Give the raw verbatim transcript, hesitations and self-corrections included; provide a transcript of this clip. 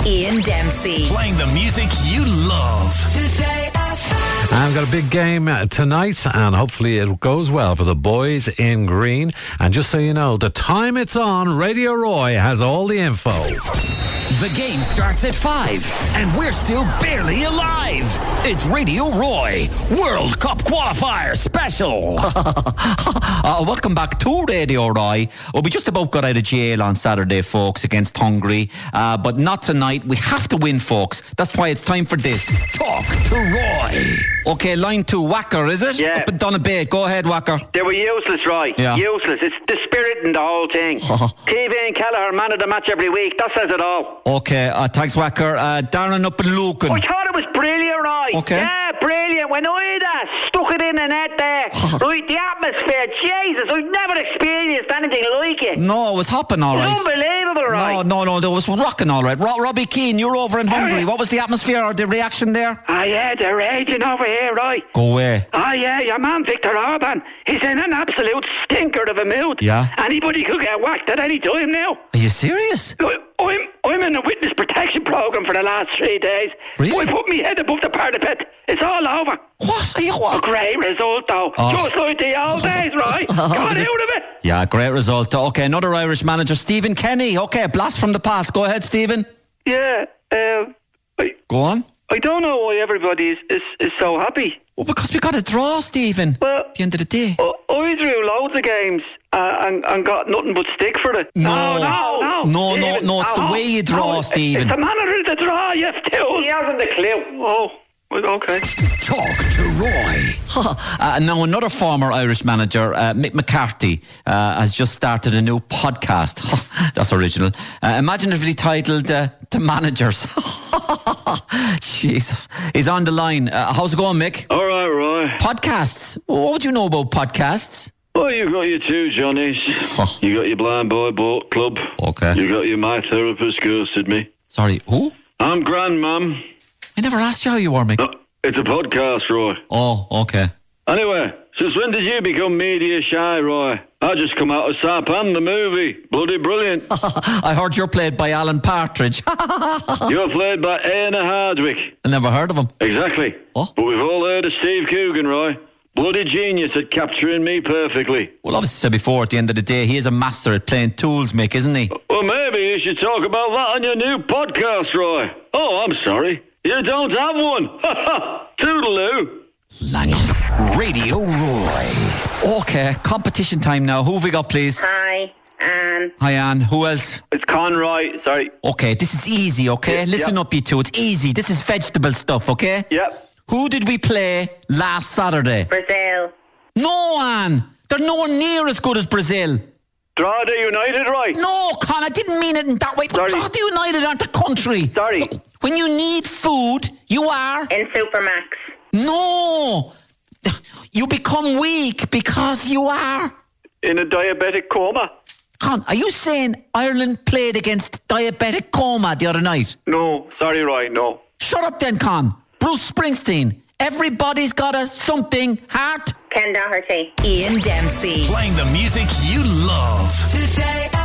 Ian Dempsey. Playing the music you love. Today F M. And we've got a big game tonight, and hopefully it goes well for the boys in green. And just so you know, the time it's on, Radio Roy has all the info. The game starts at five, and we're still barely alive. It's Radio Roy World Cup Qualifier Special. uh, welcome back to Radio Roy. Well, we just about got out of jail on Saturday, folks, against Hungary. Uh, but not tonight. We have to win, folks. That's why it's time for this. Talk to Roy. Okay, line two, Wacker, is it? Yeah. Up and done a bit. Go ahead, Wacker. They were useless, Roy. Yeah. Useless. It's the spirit in the whole thing. T V and Kelleher, man of the match every week. That says it all. Okay, uh, thanks, Wacker. Uh, Darren up in Lucan. I thought it was brilliant, Roy. Okay. Yeah, brilliant. When I uh, stuck it in the net there, right, the atmosphere, Jesus, I've never experienced anything like it. No, it was hopping all It's right. unbelievable, Roy. No, no, no, there was rocking all right. Ro- Robbie Keane, you're over in Hungary. What was the atmosphere or the reaction there? Ah, yeah, they're raging over here, Roy. Go away. Ah, yeah, your man Viktor Orban. He's in an absolute stinker of a mood. Yeah. Anybody could get whacked at any time now. Are you serious? I'm, I'm in a witness protection programme for the last three days. Really? I put my head above the parapet. It's all over. What? Are you what? A great result, though. Oh. Just like the old days, right? Got out of it. Yeah, great result. Okay, another Irish manager, Stephen Kenny. Okay, blast from the past. Go ahead, Stephen. Yeah. Uh, I, Go on. I don't know why everybody is, is, is so happy. Well, because we got a draw, Stephen. Well, at the end of the day. I, I drew loads of games uh, and, and got nothing but stick for it. No. no, no. No, no, Stephen, no, it's the no, way you draw, no, Stephen. It's the manner of the draw, you have to. He hasn't a clue. Oh, well, okay. Talk to Roy. uh, now, another former Irish manager, uh, Mick McCarthy, uh, has just started a new podcast. That's original. Uh, imagine if he titled uh, The Managers. Jesus. He's on the line. Uh, how's it going, Mick? All right, Roy. Podcasts. What would you know about podcasts? Well, you've got your two Johnnies. You got your Blind Boy Boat Club. Okay. You got your My Therapist Ghosted Me. Sorry, who? I'm Grand Mum. I never asked you how you were, Mick. No, it's a podcast, Roy. Oh, okay. Anyway, since when did you become media shy, Roy? I just come out of Saipan, the movie. Bloody brilliant. I heard you're played by Alan Partridge. You're played by Aina Hardwick. I never heard of him. Exactly. What? But we've all heard of Steve Coogan, Roy. Bloody genius at capturing me perfectly. Well, obviously said before, at the end of the day, he is a master at playing tools, Mick, isn't he? Well, maybe you should talk about that on your new podcast, Roy. Oh, I'm sorry. You don't have one. Ha ha. Toodaloo. Langham. Radio Roy. Okay, competition time now. Who have we got, please? Hi, Anne. Hi, Anne. Who else? It's Conroy, sorry. Okay, this is easy, okay? Yeah, Listen yeah. up, you two. It's easy. This is vegetable stuff, okay? Yep. Who did we play last Saturday? Brazil. No, Anne. They're nowhere near as good as Brazil. Drogheda United, right? No, Con, I didn't mean it in that way. Sorry. Drogheda United aren't a country. Sorry. Look, when you need food, you are... In Supermax. No! You become weak because you are... In a diabetic coma? Con, are you saying Ireland played against diabetic coma the other night? No, sorry, Roy, no. Shut up then, Con. Bruce Springsteen. Everybody's got a something heart. Ken Doherty. Ian Dempsey. Playing the music you love. Today